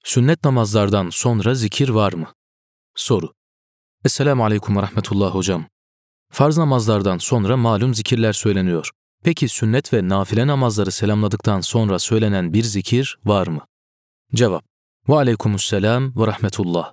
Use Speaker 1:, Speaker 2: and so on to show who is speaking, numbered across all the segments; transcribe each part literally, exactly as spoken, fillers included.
Speaker 1: Sünnet namazlardan sonra zikir var mı? Soru. Esselamu Aleyküm ve Rahmetullah hocam. Farz namazlardan sonra malum zikirler söyleniyor. Peki sünnet ve nafile namazları selamladıktan sonra söylenen bir zikir var mı? Cevap. Ve aleykümüsselam ve rahmetullah.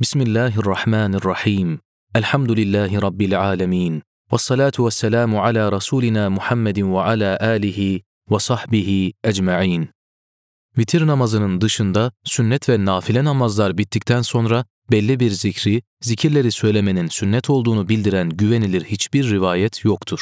Speaker 1: Bismillahirrahmanirrahim. Elhamdülillahi Rabbil alemin. Vessalatu vesselamu ala Resulina Muhammedin ve ala alihi ve sahbihi ecma'in. Vitir namazının dışında sünnet ve nafile namazlar bittikten sonra belli bir zikri, zikirleri söylemenin sünnet olduğunu bildiren güvenilir hiçbir rivayet yoktur.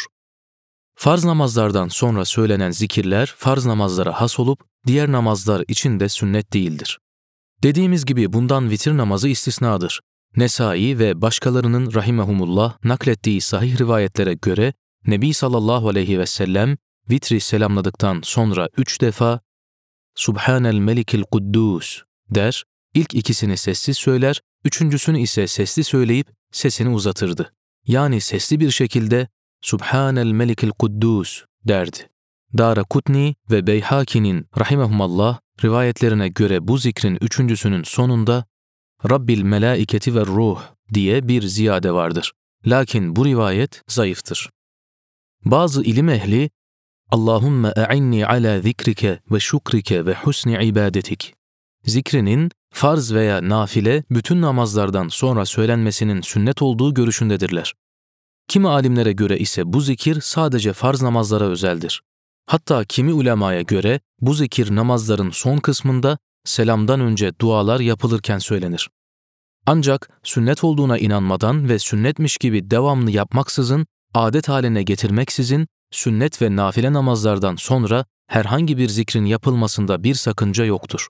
Speaker 1: Farz namazlardan sonra söylenen zikirler farz namazlara has olup diğer namazlar için de sünnet değildir. Dediğimiz gibi bundan vitir namazı istisnadır. Nesai ve başkalarının rahimehumullah naklettiği sahih rivayetlere göre Nebi sallallahu aleyhi ve sellem vitri selamladıktan sonra üç defa Subhanel Melikil Kuddus der, ilk ikisini sessiz söyler, üçüncüsünü ise sesli söyleyip sesini uzatırdı. Yani sesli bir şekilde Subhanel Melikil Kuddus derdi. Darakutni ve Beyhaki'nin rahimehumallah rivayetlerine göre bu zikrin üçüncüsünün sonunda Rabbil Melaiketi ve Ruh diye bir ziyade vardır. Lakin bu rivayet zayıftır. Bazı ilim ehli Allahümme e'inni ala zikrike ve şukrike ve husni ibadetik zikrinin farz veya nafile bütün namazlardan sonra söylenmesinin sünnet olduğu görüşündedirler. Kimi alimlere göre ise bu zikir sadece farz namazlara özeldir. Hatta kimi ulemaya göre bu zikir namazların son kısmında selamdan önce dualar yapılırken söylenir. Ancak sünnet olduğuna inanmadan ve sünnetmiş gibi devamlı yapmaksızın, adet haline getirmeksizin, sünnet ve nafile namazlardan sonra herhangi bir zikrin yapılmasında bir sakınca yoktur.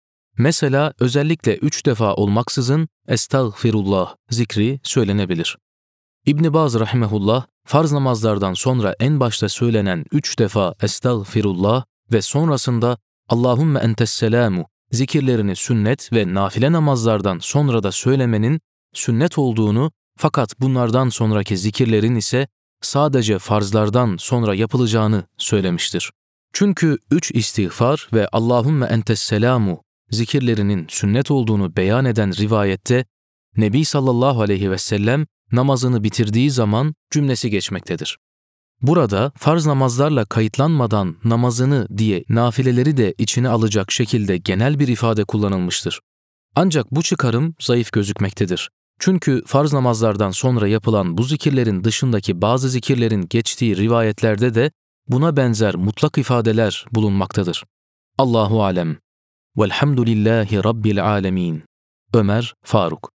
Speaker 1: Mesela özellikle üç defa olmaksızın Estağfirullah zikri söylenebilir. İbn Baz rahimehullah, farz namazlardan sonra en başta söylenen üç defa Estağfirullah ve sonrasında Allahümme entesselamu zikirlerini sünnet ve nafile namazlardan sonra da söylemenin sünnet olduğunu, fakat bunlardan sonraki zikirlerin ise sadece farzlardan sonra yapılacağını söylemiştir. Çünkü üç istiğfar ve Allahümme entesselamu zikirlerinin sünnet olduğunu beyan eden rivayette Nebi sallallahu aleyhi ve sellem namazını bitirdiği zaman cümlesi geçmektedir. Burada farz namazlarla kayıtlanmadan namazını diye nafileleri de içine alacak şekilde genel bir ifade kullanılmıştır. Ancak bu çıkarım zayıf gözükmektedir. Çünkü farz namazlardan sonra yapılan bu zikirlerin dışındaki bazı zikirlerin geçtiği rivayetlerde de buna benzer mutlak ifadeler bulunmaktadır. Allahu alem. Velhamdülillahi Rabbil alemin. Ömer Faruk.